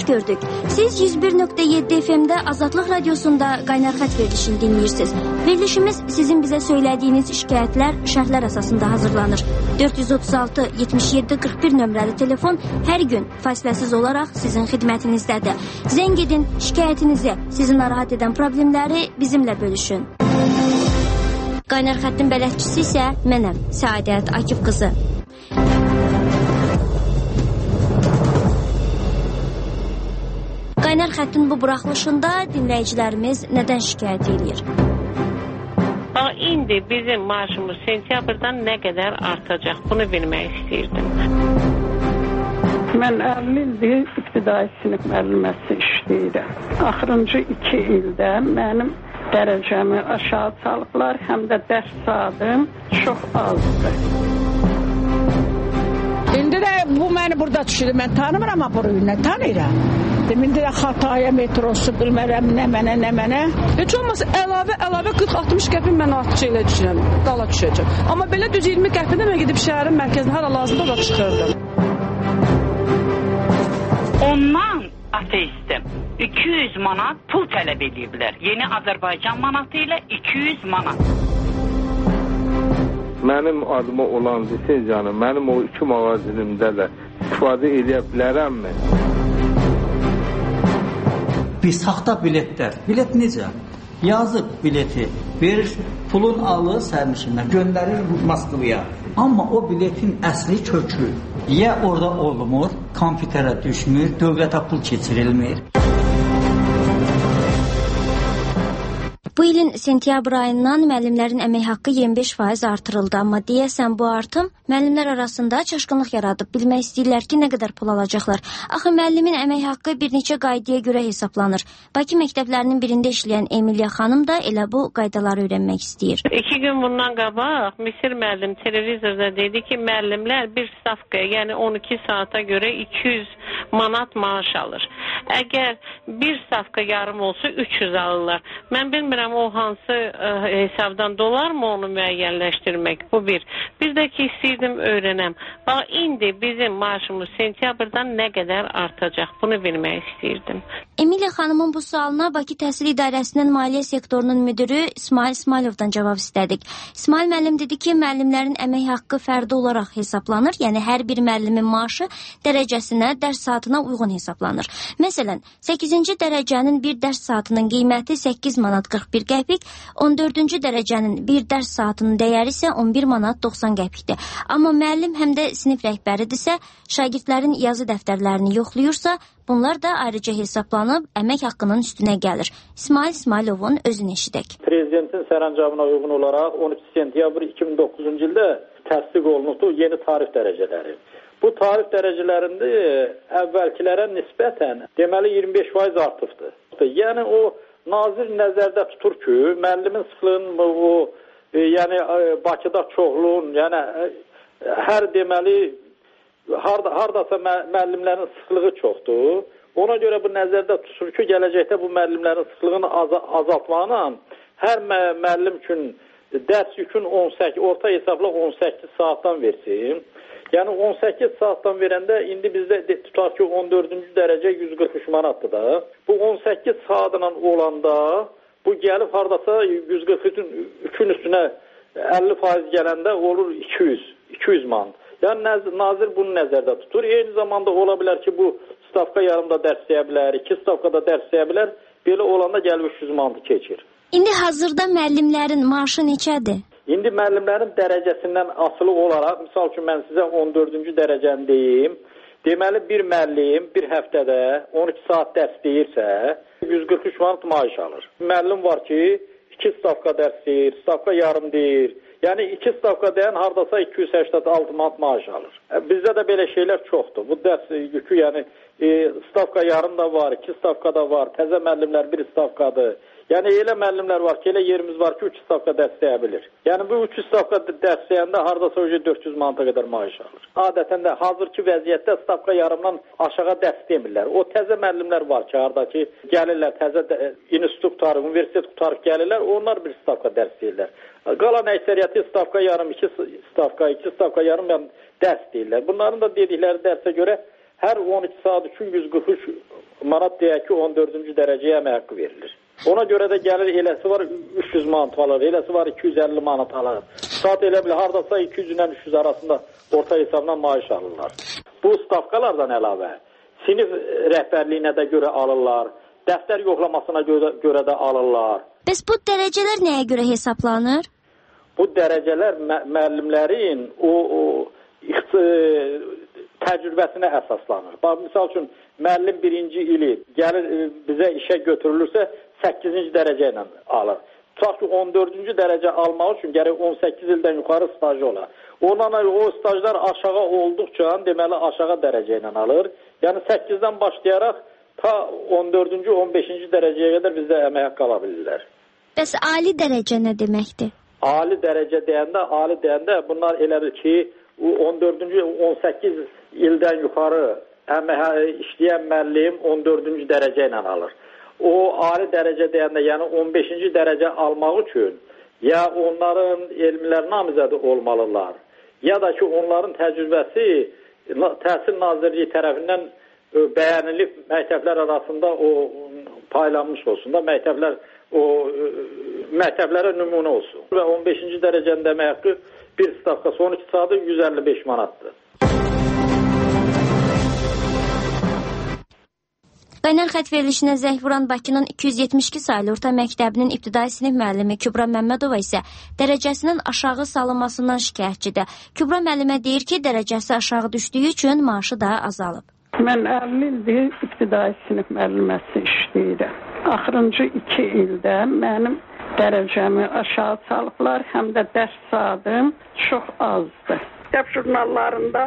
xoş gördük. Siz 101.7 FM-də Azadlıq Radiosunda Qaynar Xət verilişini dinləyirsiniz. Verilişimiz sizin bizə söylədiyiniz şikayətlər, şərhlər əsasında hazırlanır. 436-77-41 nömrəli telefon hər gün fasiləsiz olaraq sizin xidmətinizdədir. Zəng edin, şikayətinizi, sizi narahat edən problemləri bizimlə bölüşün. Qaynar Xəttin bələdçisi isə mənəm, Səadət Akif qızı. Qaynar Xəttin bu buraxılışında dinləyicilərimiz nədən şikayət edir? İndi bizim maaşımız sentyabrdan nə qədər artacaq? Bunu bilmək istəyirdim. Mən 50 ildir ibtidai sinif müəlliməsi işləyirəm. Axırıncı 2 ildə mənim dərəcəmi aşağı salıblar, həm də dərs saatım çox azdır. İndi də bu məni burada düşürür. Mən tanımıram aparıyım, nə tanıyıram? İndi də Xataya metrosu bilmərəm, nə mənə. Heç olmasa əlavə 40-60 qəpik mən artıq şeylə düşürəm, dala düşəcəm. Amma belə düz 20 qəpikdə mən gedib şəhərin mərkəzinə hara lazımda orada çıxırdım. Ondan ateistim. 200 manat pul tələb ediblər. Yeni Azərbaycan manatı ilə 200 manat. Mənim adıma olan lisenziyanı mənim o 2 mağazinimdə də istifadə edə bilərəmmi? Bir saxta biletlər. Bilet necə? Yazıb bileti, verir, pulun alır sərnişindən, göndərir Moskvaya. Amma o biletin əsli kökü ya orada olmur, kompüterə düşmür, dövlətə pul keçirilmir. Bu ilin sentyabr ayından müəllimlərin əmək haqqı 25% artırıldı, amma deyəsən bu artım müəllimlər arasında çaşqınlıq yaradıb. Bilmək istəyirlər ki, nə qədər pul alacaqlar. Axı müəllimin əmək haqqı bir neçə qaydaya görə hesablanır. Bakı məktəblərinin birində işləyən Emiliya xanım da elə bu qaydaları öyrənmək istəyir. 2 gün bundan qabaq Misir müəllim televizorda dedi ki, müəllimlər bir stavkaya, yəni 12 saata görə 200 manat maaş alır. Əgər bir stavka yarım olsa 300 alırlar. Mən bilmirəm o hansı hesabdan dolar mı onu müəyyənləşdirmək? Bu bir. Bir də ki, istəyirdim öyrənəm. Bax, indi bizim maaşımız sentyabrdan nə qədər artacaq? Bunu bilmək istəyirdim. Emiliya xanımın bu sualına Bakı Təhsil İdarəsinin maliyyə sektorunun müdürü İsmail İsmailovdan cavab istədik. İsmail müəllim dedi ki, müəllimlərin əmək haqqı fərdi olaraq hesablanır. Yəni, hər bir müəllimin maaşı dərəcəsinə, dərs saatına uyğun hesablanır. Məsələn, 8-ci dərəcənin bir dərs saatının qiyməti 8 manat 41 qəpik, 14-cü dərəcənin bir dərs saatının dəyəri isə 11 manat 90 qəpikdir. Amma müəllim həm də sinif rəhbəridirsə, şagirdlərin yazı dəftərlərini yoxlayırsa, bunlar da ayrıca hesablanıb əmək haqqının üstünə gəlir. İsmail İsmailovun özünü eşidək. Prezidentin sərəncamına uyğun olaraq 13 sentyabr 2009-cu ildə təsdiq olundu yeni tarif dərəcələri. Bu tarif dərəcələrində əvvəlkilərə nisbətən deməli 25% artıbdır. Yəni o nazir nəzərdə tutur ki, müəllimin sıxlığının yəni Bakıda çoxluğun, yəni hər deməli hardasa müəllimlərin sıxlığı çoxdur. Ona görə bu nəzərdə tutur ki, gələcəkdə bu müəllimlərin sıxlığını azaltmaqla hər müəllim üçün dərs yükün 18, orta hesabla 18 saatdan versin. Yəni 18 saatdan verəndə indi bizdə tutar ki 14-cü dərəcə 143 manatdır da. Bu 18 saatla olanda bu gəlib hardasa 143-ün üstünə 50% gələndə olur 200 manat. Yəni nazir bunu nəzərdə tutur. Eyni zamanda ola bilər ki bu stavka yarımda dərsləyə bilər, 2 stavkada dərsləyə bilər. Belə olanda gəlib 300 manatı keçir. İndi hazırda müəllimlərin maaşı neçədir? İndi müəllimlərin dərəcəsindən asılı olaraq, misal üçün mən sizə 14-cü dərəcəni deyim. Deməli, bir müəllim bir həftədə 12 saat dərs deyirsə, 143 manat maaş alır. Müəllim var ki, 2 stavka dərs deyir, stavka yarım deyir. Yəni 2 stavka deyən hardasa 286 manat maaş alır. Bizdə də belə şeylər çoxdur. Bu dərs yükü, yəni stavka yarım da var, 2 stavka da var, təzə müəllimlər bir stavkadır. Yəni elə müəllimlər var ki, elə yerimiz var ki, 3 stavka dərsləyə bilir. Yəni bu 3 stavka dərsləyəndə hardasa 400 manata qədər maaş alır. Adətən də hazırki vəziyyətdə stavka yarımdan aşağı dərs demirlər. O təzə müəllimlər var ki, haradakı gəlirlər, təzə institut qutarıq, universitet qutarıq gəlirlər, onlar bir stavka dərs deyirlər. Qalan əksəriyyəti stavka yarım, 2 stavka yarım dərs deyirlər. Bunların da dedikləri dərsə görə hər 12 saat üçün 143 manat deyək ki, 14-cü dərəcəyə əmək haqqı verilir. Ona görə də gəlir, eləsi var 300 manat alır, eləsi var 250 manat alır. Saat elə bilir, haradasa 200 ilə 300 arasında orta hesabla maaş alırlar. Bu stavkalardan əlavə sinif rəhbərliyinə də görə alırlar, dəftər yoxlamasına görə də alırlar. Bəs bu dərəcələr nəyə görə hesablanır? Bu dərəcələr müəllimlərin təcrübəsinə əsaslanır. Bax, misal üçün, müəllim birinci ili gəlir bizə işə götürülürsə 8-ci dərəcə ilə alır. Tutaq ki, 14-cü dərəcə almaq üçün gərək 18 ildən yuxarı stajı olar. Ondan o stajlar aşağı olduqca, deməli aşağı dərəcə ilə alır. Yəni 8-dən başlayaraq ta 14-cü, 15-ci dərəcəyə qədər bizdə əmək haqqı ala bilirlər. Bəs ali dərəcə nə deməkdir? Ali dərəcə deyəndə bunlar elə bil ki, 14-cü, 18 ildən yuxarı işləyən müəllim 14-cü dərəcə ilə alır. O ali dərəcə deyəndə, yəni 15-ci dərəcə almaq üçün ya onların elmlər namizədi olmalılar, ya da ki onların təcrübəsi Təhsil Nazirliyi tərəfindən bəyənilib məktəblər arasında o paylanmış olsun da, məktəblərə nümunə olsun. Və 15-ci dərəcənin əmək haqqı bir stavkası 12 saatı 155 manatdır. Qaynar xətt verilişinə zəng vuran Bakının 272 saylı orta məktəbinin ibtidai sinif müəllimi Kübra Məmmədova isə dərəcəsinin aşağı salınmasından şikayətçidir. Kübra müəllimə deyir ki, dərəcəsi aşağı düşdüyü üçün maaşı da azalıb. Mən 50 ildir ibtidai sinif müəlliməsi işləyirəm. Axırıncı 2 ildə mənim dərəcəmi aşağı salıblar, həm də dərs saatim çox azdır. Məktəb jurnallarında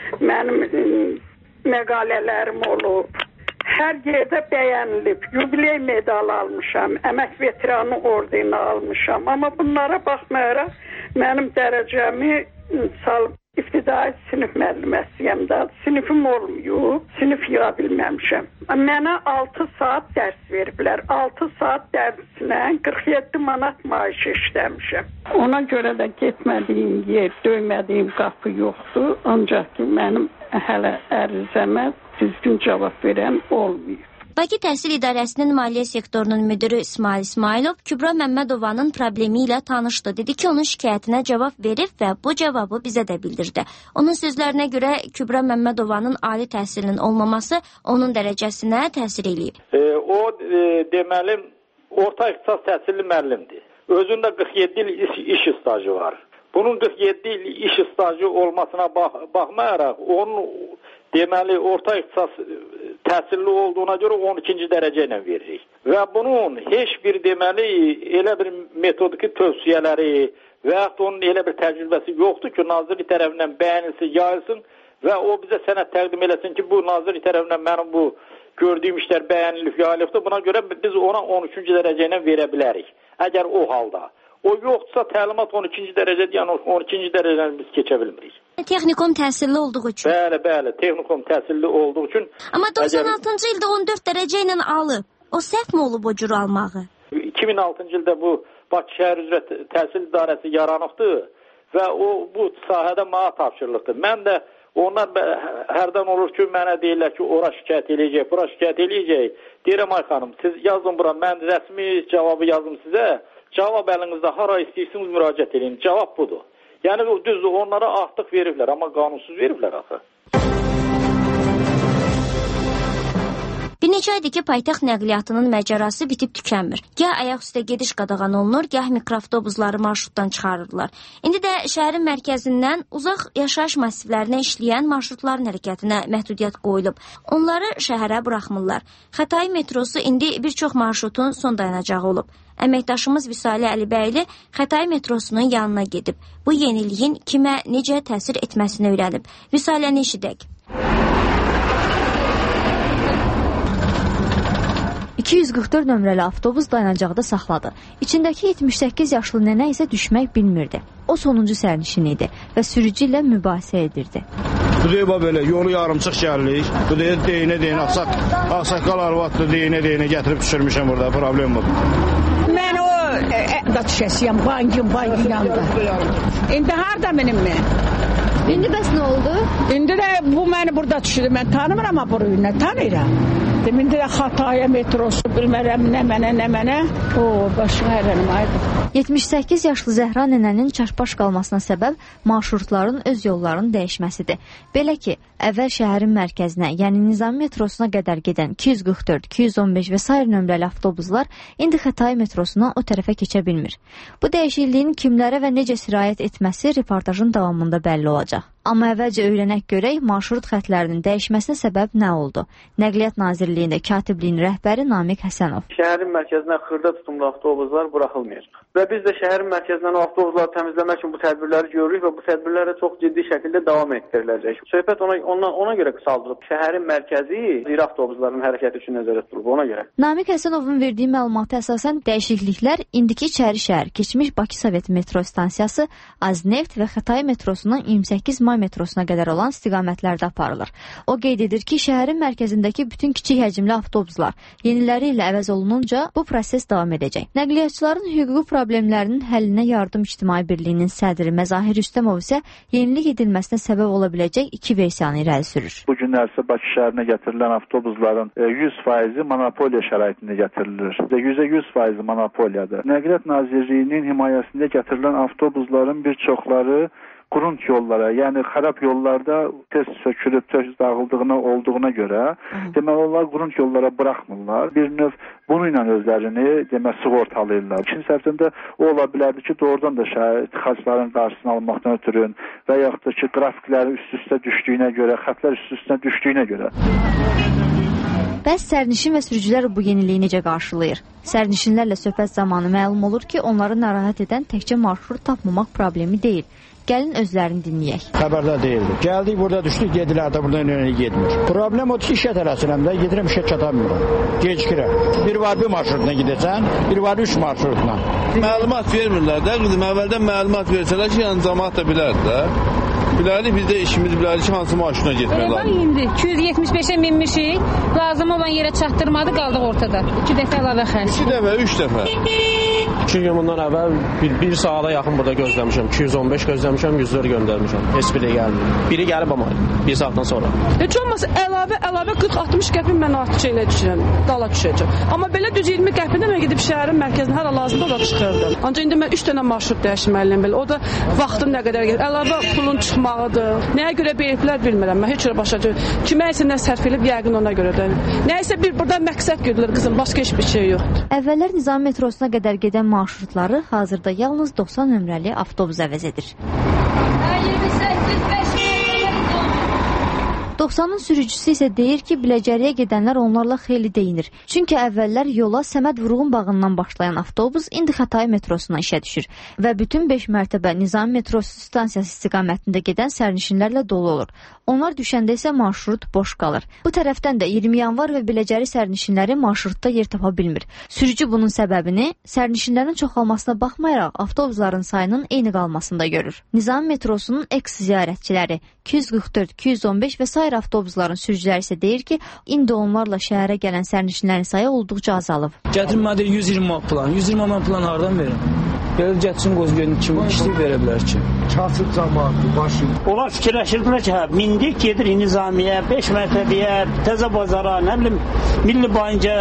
mənim məqalələrim olub. Hər yerdə bəyənilib, yubiley medalı almışam, əmək veteranı ordeni almışam. Amma bunlara baxmayaraq mənim dərəcəmi salıb ibtidai sinif müəlliməsiyəm də, sinifim olmuyor, sinif yığa bilməmişəm. Mənə 6 saat dərs veriblər, 6 saat dərsinə 47 manat maaş işləmişəm. Ona görə də getmədiyim yer, döymədiyim qapı yoxdur, ancaq ki mənim hələ ərizəmə düzgün cavab verən olmuyor. Bakı Təhsil İdarəsinin maliyyə sektorunun müdürü İsmail İsmailov Kübra Məmmədovanın problemi ilə tanışdı. Dedi ki, onun şikayətinə cavab verib və bu cavabı bizə də bildirdi. Onun sözlərinə görə Kübra Məmmədovanın ali təhsilinin olmaması onun dərəcəsinə təsir eləyib. O deməli orta ixtisas təhsilli müəllimdir. Özündə 47 il iş stajı var. Bunun 47 il iş stajı olmasına baxmayaraq onun deməli orta ixtisas təhsilli olduğuna görə 12-ci dərəcə ilə veririk. Və bunun heç bir deməli elə bir metodiki tövsiyələri və yaxud onun elə bir təcrübəsi yoxdur ki, nazirlik tərəfindən bəyənilsin, yayılsın və o bizə sənəd təqdim eləsin ki, bu nazirlik tərəfindən mənim bu gördüyüm işlər bəyənilib, yayılıbdır. Buna görə biz ona 13-cü dərəcə ilə verə bilərik. Əgər o halda. O yoxdursa təlimat 12-ci dərəcədir, yəni 12-ci dərəcəni biz keçə bilmirik. Texnikum təhsilli olduğu üçün. Bəli, texnikum təhsilli olduğu üçün. Amma 96-cı ildə 14 dərəcə ilə alıb. O səhv mi olub o cür almağı? 2006-cı ildə bu Bakı şəhər üzrə təhsil idarəsi yaranıbdır və o bu sahədə mənə tapşırılıbdır. Mən də onlar hərdən olur ki, mənə deyirlər ki, ora şikayət eləyəcək, bura şikayət eləyəcək. Deyirəm, ay xanım, siz yazın bura, mən rəsmi cavabı yazdım sizə. Cavab əlinizdə hara istəyirsiniz müraciət edin. Cavab budur. Yəni düzdür, onlara artıq veriblər, amma qanunsuz veriblər axı. Bir neçə aydır ki, paytaxt nəqliyyatının məcarası bitib tükənmir. Gah ayaq üstə gediş qadağan olunur, gah mikroavtobusları marşrutdan çıxarırlar. İndi də şəhərin mərkəzindən uzaq yaşayış massivlərinə işləyən marşrutların hərəkətinə məhdudiyyət qoyulub. Onları şəhərə buraxmırlar. Xətai metrosu indi bir çox marşrutun son dayanacağı olub. Əməkdaşımız Vüsalə Əlibəyli Xətai metrosunun yanına gedib. Bu yeniliyin kimə necə təsir etməsini öyrənib. Vüsaləni eşidək. 244 nömrəli avtobus dayanacaqda saxladı. İçindəki 78 yaşlı nənə isə düşmək bilmirdi. O sonuncu sərnişin idi və sürücü ilə mübahisə edirdi. Bu deyib belə, yolu yarımçıq gəldik. Bu deyib deyinə, ağsaqqal arvaddır, deyinə gətirib düşürmüşəm burada, problem budur. Mən o da düşəsiyəm, bankin yanında. İndi harada mənim mən? İndi bəs nə oldu? İndi də bu məni burada düşürdü. Mən tanımıram ama bu rayonu, tanıyıram. İndi də Xataya metrosu bilmərəm nə mənə. O başım hərlənim aydı. 78 yaşlı Zəhra nənənin çaşbaş qalmasına səbəb marşrutların öz yollarının dəyişməsidir. Belə ki, əvvəl şəhərin mərkəzinə, yəni Nizami metrosuna qədər gedən 244, 215 və sair nömrəli avtobuslar indi Xatay metrosuna o tərəfə keçə bilmir. Bu dəyişikliyin kimlərə və necə sirayət etməsi reportajın davamında bəlli olacaq. Amma əvvəlcə öyrənək görək, marşrut xətlərinin dəyişməsinə səbəb nə oldu? Nəqliyyat Nazirliyində katibliyin rəhbəri Namiq Həsənov. Şəhərin mərkəzinə xırda tutumlu avtobuslar buraxılmayacaq. Və biz də şəhərin mərkəzindən avtobusları təmizləmək üçün bu tədbirləri görürük və bu tədbirlərə çox ciddi şəkildə davam etdiriləcək. Söhbət ona görə qısaldılıb. Şəhərin mərkəzi iri avtobusların hərəkəti üçün nəzərdə tutulub, ona görə. Namiq Həsənovun verdiyi məlumata əsasən dəyişikliklər indiki İçərişəhər, keçmiş Bakı Sovet metro stansiyası, Azneft və Xatay metrosundan 28 may metrosuna qədər olan istiqamətlərdə aparılır. O qeyd edir ki, şəhərin mərkəzindəki bütün kiçik həcmli avtobuslar yeniləri ilə əvəz olununca bu proses davam edəcək. Nəqliyyatçıların hüquqi problemlərinin həllinə Yardım İctimai Birliyinin sədri Məzahir Rüstəmov isə yenilik edilməsinə səbəb ola biləcək iki versiyanı irəli sürür. Bu günlərsə Bakı şəhərinə gətirilən avtobusların 100% monopoliya şəraitində gətirilir. %100% monopoliyadır. Nəqliyyat Nazirliyinin himayəsində gətirilən avtobusların bir çoxları qurunt yollara, yəni xarab yollarda tez sökülüb, tez olduğuna görə deməli onlar qurunt yollara buraxmırlar. Bir növ bununla özlərini sığortalayırlar. İkinci tərəfdən də o ola bilərdi ki, doğrudan da tıxacların qarşısını almaqdan ötürü və yaxud da ki, qrafiklərin üst-üstə düşdüyünə görə, xətlər üst-üstə düşdüyünə görə. Bəs sərnişin və sürücülər bu yeniliyi necə qarşılayır? Sərnişinlərlə söhbət zamanı məlum olur ki, onları narahat edən təkcə marşrut tapmamaq problemi deyil. Gəlin özlərini dinləyək. Xəbərdə deyildi. Gəldik, burada düşdük, gedilər də buradan yönelik getmir. Problem odur ki, işə tələsirəm də, gedirəm, işə çatamıyorum. Gecikirəm. Bir var bir marşrutuna gedəcəm, bir var 3 marşrutuna. Məlumat vermirlər də, qızım, əvvəldən məlumat versələr ki, yəni cəmaət də bilərdi də. Bilərdik, biz də işimiz bilərdik ki, hansı marşrutuna getmək lazım. İndi 275-ə minmişik, lazım olan yerə çatdırmadı, qaldıq ortada. 2 dəfə əlavə xərc. 2 dəfə, 3 dəfə. 2 gün bundan əvvəl bir saata yaxın burada gözləmişəm. 215 gözləmişəm, 100-ləri göndərmişəm. Heç biri gəlmir. Biri gəlib amma 1 saatdan sonra. Heç olmasa əlavə 40-60 qəpik mən artıq şeylə düşürəm, dala düşəcəm. Amma belə düz 20 qəpikdə mən gedib şəhərin mərkəzinə hər lazımda da çıxırdım. Ancaq indi mən 3 dənə marşrut dəyişməliyəm belə. O da vaxtım nə qədər gedir. Əlavə pulun çıxmağıdır. Nəyə görə belirtdilər bilmirəm. Mən heç cürə başa düşmürəm. Kimə isə nə sərf edib yəqin ona görədir. Nəysə bir burada məqsəd güdülür qızım, başqa heç bir şey yoxdur. Əvvəllər Nizami metrosuna qədər gedən marşrutları hazırda yalnız 90 nömrəli avtobus əvəz edir. 90-ın sürücüsü isə deyir ki, Biləcəriyə gedənlər onlarla xeyli deyinir. Çünki əvvəllər yola Səməd Vurğun bağından başlayan avtobus indi Xatay metrosuna işə düşür və bütün 5 mərtəbə Nizami metrosu stansiyası istiqamətində gedən sərnişinlərlə dolu olur. Onlar düşəndə isə marşrut boş qalır. Bu tərəfdən də 20 yanvar və Biləcəri sərnişinləri marşrutda yer tapa bilmir. Sürücü bunun səbəbini sərnişinlərin çoxalmasına baxmayaraq avtobusların sayının eyni qalmasında görür. Nizami metrosunun eks-ziyarətçiləri 244, 215 və sair avtobusların sürücüləri isə deyir ki, indi onlarla şəhərə gələn sərnişinlərin sayı olduqca azalıb. Gətirmədir 120 manat plan. 120 manat plan hardan verim? Belə getsin qoz görün kimi işləyib verə bilər ki. Kasıb cəmaatı, başı. Onlar fikirləşirdilər ki, mindik gedir Nizamiyə, 5 mərtəbəyə, Təzə bazara, nə bilim, Milli Bayınca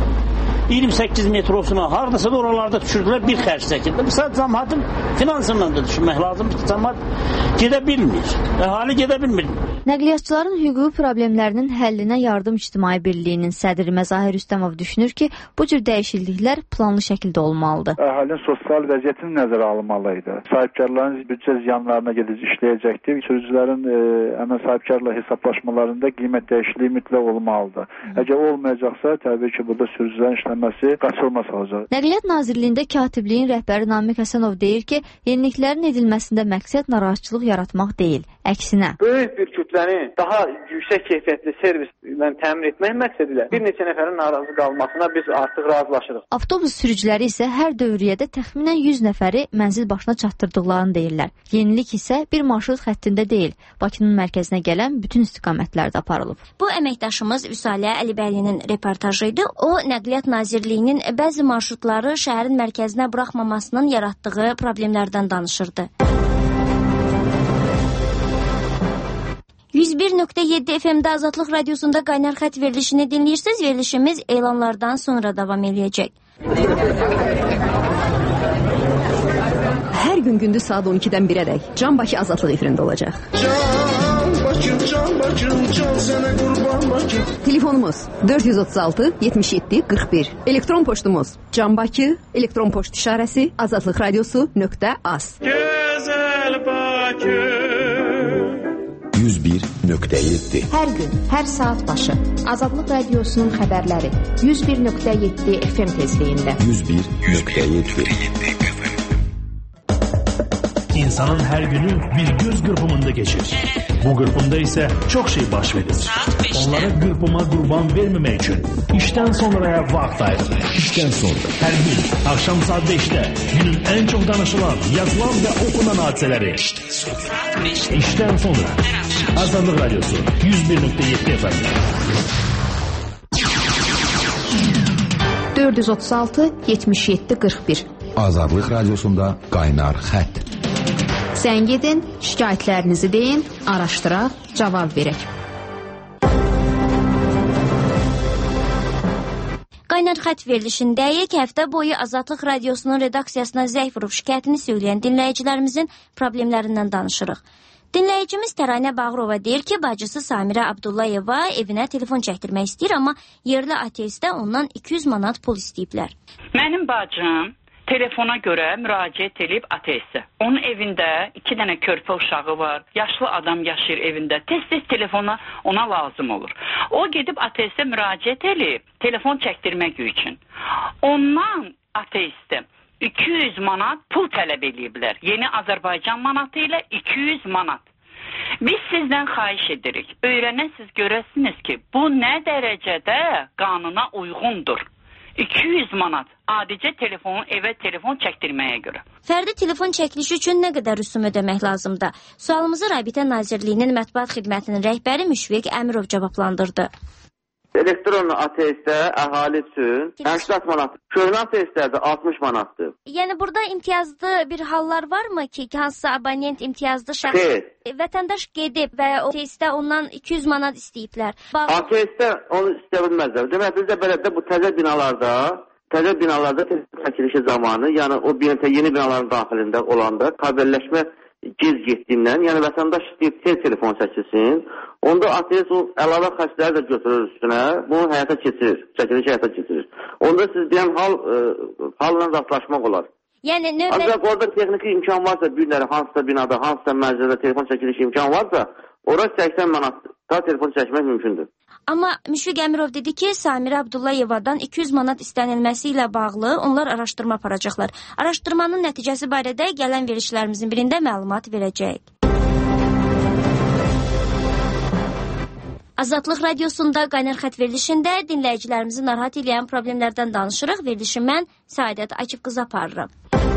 28 metrosuna, haradasa da oralarda düşürdülər, bir xərc çəkildi. Bu saat cəmaatın finansından da düşünmək lazımdır ki, cəmaat gedə bilmir, əhali gedə bilmir. Nəqliyyatçıların hüquqi problemlərinin həllinə Yardım İctimai Birliyinin sədri Məzahir Rüstəmov düşünür ki, bu cür dəyişikliklər planlı şəkildə olmalıdır. Əhalinin sosial vəziyyətini nəzərə alınmalıydı. Sahibkarların büdcə ziyanlarına gedib işləyəcəkdir. Sürücülərin əmək sahibkarla hesablaşmalarında qiymət dəyişikliyi mütləq olmalıdır. Əgər olmayacaqsa, təbii ki, burada sürücülərin işləməsi qaçılmaz olacaq. Nəqliyyat Nazirliyində katibliyin rəhbəri Namiq Həsənov deyir ki, yeniliklərin edilməsində məqsəd narahatçılıq yaratmaq deyil. Əksinə. Böyük bir kütləni daha yüksək keyfiyyətli servislə təmin etmək məqsədilə bir neçə nəfərin narazı qalmasına biz artıq razılaşırıq. Avtobus sürücüləri isə hər dövriyyədə təxminən 100 nəfəri mənzil başına çatdırdıqlarını deyirlər. Yenilik isə bir marşrut xəttində deyil, Bakının mərkəzinə gələn bütün istiqamətlərdə aparılıb. Bu əməkdaşımız Vüsalə Əlibəylinin reportajı idi. O, Nəqliyyat Nazirliyinin bəzi marşrutları şəhərin mərkəzinə buraxmamasının yaratdığı problemlərdən danışırdı. 101.7 FM-də Azadlıq Radiosunda Qaynar Xət verilişini dinləyirsiniz. Verilişimiz elanlardan sonra davam eləyəcək. Hər gün gündüz saat 12-dən 1-ədək Can Bakı Azadlıq efirində olacaq. Can sənə qurban Bakı. Telefonumuz 436 77 41. Elektron poçtumuz Can Bakı, elektron poçt işarəsi azadlıqradiosu.az. Gözəl Bakı 101.7. Hər gün, hər saat başı Azadlıq Radiosunun xəbərləri 101.7 FM tezliyində. 101.7. İnsanın her günü bir göz qırpımında geçir. Bu qırpımda ise çok şey baş verir. Onlara qırpıma qurban vermemek için işten sonraya vaxt ayrılır. İşten sonra her gün akşam saat 5'te günün en çok danışılan, yazılan ve okunan hadiseleri. İşten sonra Azadlıq Radyosu 101.7 FM. 436 77 41. Azadlıq Radyosunda Qaynar Xət. Zəng edin, şikayətlərinizi deyin, araşdıraq, cavab verək. Qaynar Xət verilişindəyik. Həftə boyu Azadlıq Radiosunun redaksiyasına zəng vurub şikayətini söyləyən dinləyicilərimizin problemlərindən danışırıq. Dinləyicimiz Təranə Bağırova deyir ki, bacısı Samirə Abdullayeva evinə telefon çəkdirmək istəyir, amma yerli ateistə ondan 200 manat pul istəyiblər. Mənim bacım telefona görə müraciət edib ateistə. Onun evində 2 dənə körpə uşağı var, yaşlı adam yaşayır evində. Tez-tez telefona ona lazım olur. O gedib ateistə müraciət edib telefon çəkdirmək üçün. Ondan ateistə 200 manat pul tələb ediblər. Yeni Azərbaycan manatı ilə 200 manat. Biz sizdən xahiş edirik. Öyrənəsiz görəsiniz ki, bu nə dərəcədə qanuna uyğundur. 200 manat adicə evə telefon çəkdirməyə görə. Fərdi telefon çəkilişi üçün nə qədər rüsum ödəmək lazımdır? Sualımızı Rabitə Nazirliyinin mətbuat xidmətinin rəhbəri Müşfiq Əmirov cavablandırdı. Elektron ateistə əhali üçün 80 manat, köhnə ateistlərdə 60 manatdır. Yəni burada imtiyazlı bir hallar varmı ki, hansısa abonent imtiyazlı şəxs vətəndaş gedib və o ateistə ondan 200 manat istəyiblər? Ateistə onu istəyə bilməzlər. Demək, bizdə beləcə bu təzə binalarda çəkilişi zamanı, yəni o yeni binaların daxilində olanda kabelləşmə gec getdiyindən, yəni vətəndaş istəyib tez telefon çəkilsin, onda ateist o əlavə xərcləri də götürür üstünə, bunu çəkilişi həyata keçirir. Onda siz deyən halla rastlaşmaq olar. Yəni ancaq orada texniki imkan varsa, bir hansısa binada, hansısa məclisdə telefon çəkilişi imkan varsa, orada 80 manat da telefon çəkmək mümkündür. Amma Müşfiq Əmirov dedi ki, Samirə Abdullayevadan 200 manat istənilməsi ilə bağlı onlar araşdırma aparacaqlar. Araşdırmanın nəticəsi barədə gələn verişlərimizin birində məlumat verəcəyik. Azadlıq Radiosunda Qaynar Xət verilişində dinləyicilərimizi narahat edən problemlərdən danışırıq. Verilişi mən Səadət Akifqızı aparıram.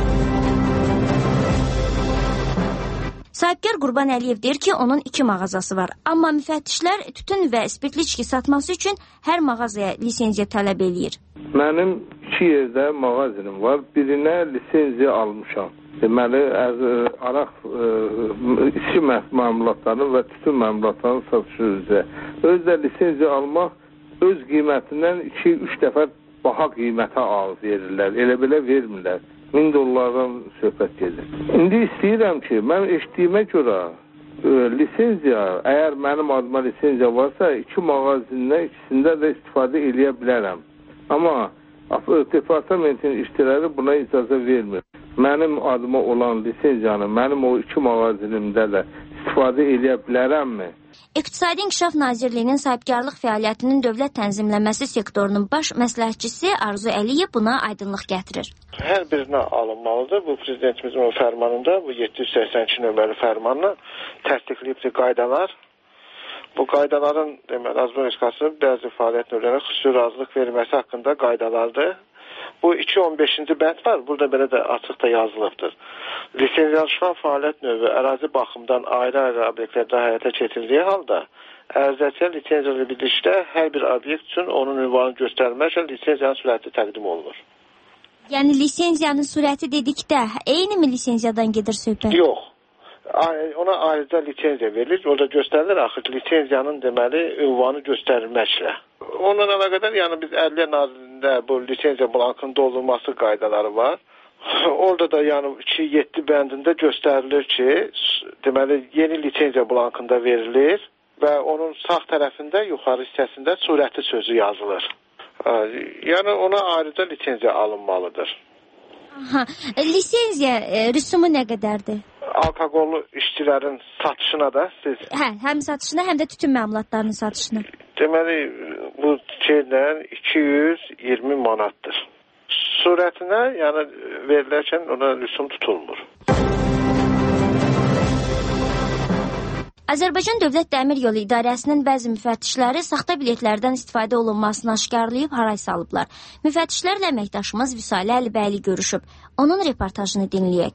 Sahibkar Qurban Əliyev deyir ki, onun 2 mağazası var. Amma müfəttişlər tütün və spirtli içki satması üçün hər mağazaya lisenziya tələb eləyir. Mənim 2 yerdə mağazinim var. Birinə lisenziya almışam. Deməli, araq içki məmulatlarını və tütün məmulatlarını satışır üzrə. Özdə lisenziya almaq öz qiymətindən 2-3 dəfə baha qiymətə verirlər. Elə belə vermirlər. $1000 söhbət gedir. İndi istəyirəm ki, mən eşitdiyimə görə lisenziya, əgər mənim adıma lisenziya varsa, 2 mağazindən ikisində də istifadə eləyə bilərəm. Amma departamentin işçiləri buna icazə vermir. Mənim adıma olan lisenziyanı mənim o 2 mağazinimdə də istifadə eləyə bilərəmmi? İqtisadi İnkişaf Nazirliyinin sahibkarlıq fəaliyyətinin dövlət tənzimləməsi sektorunun baş məsləhətçisi Arzu Əliyev buna aydınlıq gətirir. Hər birinə alınmalıdır. Bu prezidentimizin o fərmanında, bu 782 nömrəli fərmanla təsdiqləyibdir qaydalar. Bu qaydaların Azərbaycan Respublikasının bəzi fəaliyyət növlərinə xüsusi razılıq verilməsi haqqında qaydalardır. Bu 215-ci bənd var. Burada belə də açıq da yazılıbdır. Lisenziyalaşma fəaliyyət növü ərazi baxımından ayrı-ayrı obyektlərdə həyata keçirildiyi halda əraziyyətə lisenziyalı birlikdə hər bir obyekt üçün onun ünvanı göstərilməklə lisenziyanın sürəti təqdim olunur. Yəni lisenziyanın sürəti dedikdə eyni mi lisenziyadan gedir söhbət? Yox. ona ayrıca lisenziya verilir. Orada göstərilir axı lisenziyanın deməli ünvanı göstərilməklə. Onunla əlaqədar yəni biz Ədliyyə Nazirliyində bu lisenziya blankının doldurulması qaydaları var. Orada da yəni 2.7 bəndində göstərilir ki, deməli yeni lisenziya blankında verilir və onun sağ tərəfində yuxarı hissəsində surəti sözü yazılır. Yəni ona ayrıca lisenziya alınmalıdır. Aha, lisenziya rüsumu nə qədərdir? Alkoqollu içkilərin satışına da siz... Həm satışına, həm də tütün məmulatlarının satışına. Deməli, bu şeylə 220 manatdır. Surətinə, yəni verilərkən ona rüsum tutulmur. Azərbaycan Dövlət Dəmir Yolu İdarəsinin bəzi müfəttişləri saxta biletlərdən istifadə olunmasını aşkarlayıb haray salıblar. Müfəttişlərlə əməkdaşımız Vüsalə Əlibəyli görüşüb. Onun reportajını dinləyək.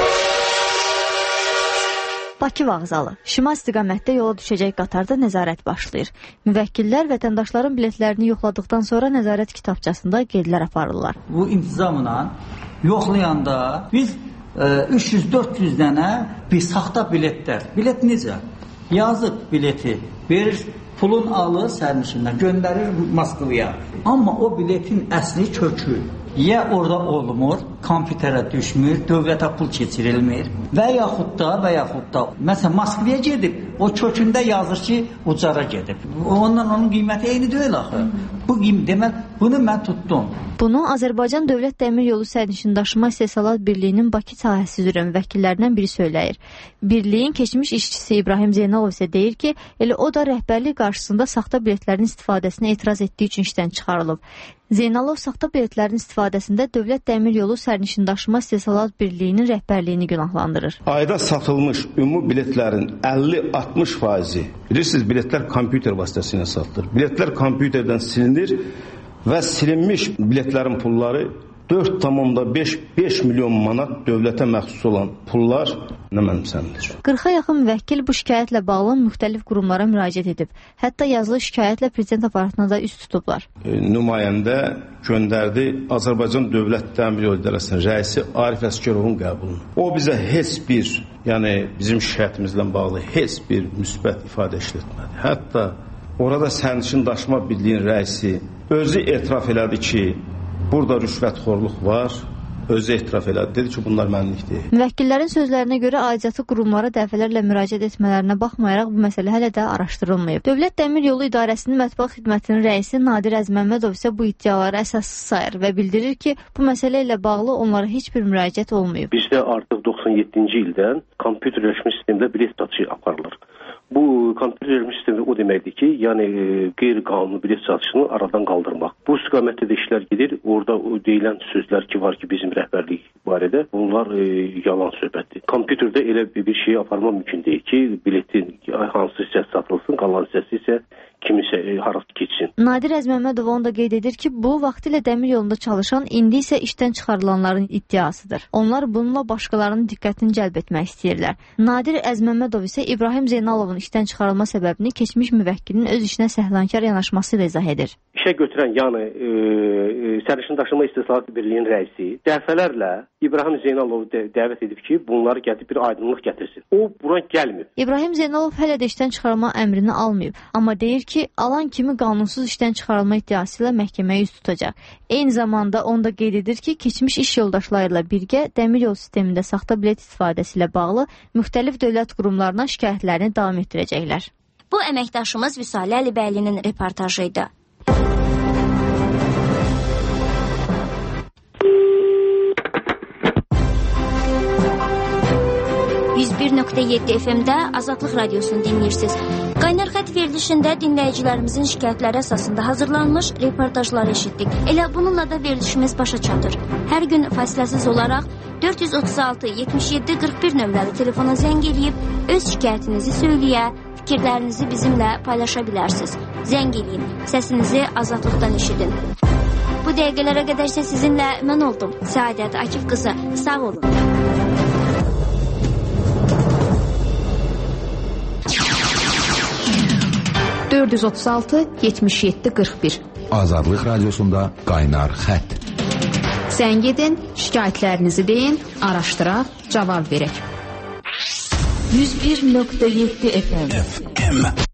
Bakı vağzalı. Şimal istiqamətdə yola düşəcək qatarda nəzarət başlayır. Müvəkkillər vətəndaşların biletlərini yoxladıqdan sonra nəzarət kitabçasında qeydlər aparırlar. Bu intizamla yoxlayanda biz 300-400 dənə bir saxta biletlər. Bilet necə? Yazıq bileti verir, pulun alır sərnişindən, göndərir Moskvaya. Amma o biletin əsli kökü ya orada olmur, kompüterə düşmür, dövlətə pul keçirilmir və yaxud da məsələn Moskvaya gedib, o kökündə yazır ki, ucara gedib. Ondan onun qiyməti eyni deyil axı. Bu demək, bunu mən tutdum. Bunu Azərbaycan Dövlət Dəmir Yolu Sərnişindaşıma İstehsalat Birliyinin Bakı sahəsi üzrə müvəkkillərindən biri söyləyir. Birliyin keçmiş işçisi İbrahim Zeynalov isə deyir ki, elə o da rəhbərlik qarşısında saxta biletlərin istifadəsinə etiraz etdiyi üçün işdən çıxarılıb. Zeynalov saxta biletlərin istifadəsində Dövlət Dəmir Yolu Sərnişindaşıma İstehsalat Birliyinin rəhbərliyini günahlandırır. Ayda satılmış ümumi biletlərin 50-60%, bilirsiniz, biletlər kompüter vasitəsilə satılır. Biletlər kompüterdən silinir və silinmiş biletlərin pulları 4,5 milyon manat dövlətə məxsus olan pullar nə mənimsəndir. 40-a yaxın müvəkkil bu şikayətlə bağlı müxtəlif qurumlara müraciət edib. Hətta yazılı şikayətlə prezident aparatına da üst tutublar. Nümayəndə göndərdi Azərbaycan Dövlət Dəmir Yolu İdarəsinin rəisi Arif Əsgərovun qəbulunu. O bizə heç bir, yəni bizim şikayətimizlə bağlı heç bir müsbət ifadə işlətmədi. Hətta orada sərnişin daşıma birliyinin rəisi özü etiraf elədi ki, burada rüşvətxorluq var, özü etiraf elədi, dedi ki, bunlar mənlik deyil. Müvəkkillərin sözlərinə görə aidiyyatı qurumlara dəfələrlə müraciət etmələrinə baxmayaraq bu məsələ hələ də araşdırılmayıb. Dövlət Dəmir Yolu İdarəsinin mətbuat xidmətinin rəisi Nadir Əzməmmədov isə bu iddiaları əsassız sayır və bildirir ki, bu məsələ ilə bağlı onlara heç bir müraciət olmayıb. Bizdə artıq 97-ci ildən kompüterləşmiş sistemdə bilet satışı aparılır. Bu kompüterləşmiş sistemdə o deməkdir ki, yəni qeyri-qanuni bilet satışını aradan qaldırmaq. Bu istiqamətdə də işlər gedir. Orada deyilən sözlər ki var ki bizim rəhbərlik barədə, bunlar yalan söhbətdir. Kompüterdə elə bir şey aparmaq mümkün deyil ki, biletin hansı hissəsi satılsın, qalan hissəsi isə kimisə harası keçsin. Nadir Əzməmmədov onu da qeyd edir ki, bu vaxtilə dəmir yolunda çalışan, indi isə işdən çıxarılanların iddiasıdır. Onlar bununla başqalarının diqqətini cəlb etmək istəyirlər. Nadir Əzməmmədov isə İbrahim Zeynalovun işdən çıxarılma səbəbini keçmiş müvəkkilin öz işinə səhlankar yanaşması ilə izah edir. İşə götürən, yəni Sərnişin Daşıma İstehsalat Birliyinin rəisi dəfələrlə İbrahim Zeynalovu dəvət edib ki, bunları gətirib bir aydınlıq gətirsin. O bura gəlmir. İbrahim Zeynalov hələ də işdən çıxarma əmrini almayıb, amma deyir ki, alan kimi qanunsuz işdən çıxarılma iddiası ilə məhkəməyə üst tutacaq. Eyni zamanda onda qeyd edir ki, keçmiş iş yoldaşları ilə birgə dəmir yol sistemində saxta bilet istifadəsi ilə bağlı müxtəlif dövlət qurumlarına şikayətlərini davam etdirəcəklər. Bu əməkdaşımız Vüsalə Əlibəylinin reportajı idi. 101.7 FM-də Azadlıq Radiosunu dinləyirsiniz. Qaynar xətt verilişində dinləyicilərimizin şikayətləri əsasında hazırlanmış reportajları eşitdik. Elə bununla da verilişimiz başa çatır. Hər gün fasiləsiz olaraq 436-77-41 nömrəli telefona zəng eləyib öz şikayətinizi söyləyə, fikirlərinizi bizimlə paylaşa bilərsiniz. Zəng eləyin, səsinizi azadlıqdan eşidin. Bu dəqiqələrə qədər isə sizinlə mən oldum. Səadət Akif qızı, sağ olun. (436-77-41) Azadlıq Radiosunda Qaynar Xətt. Zəng edin, şikayətlərinizi deyin, araşdıraq, cavab verək. 101.7 FM.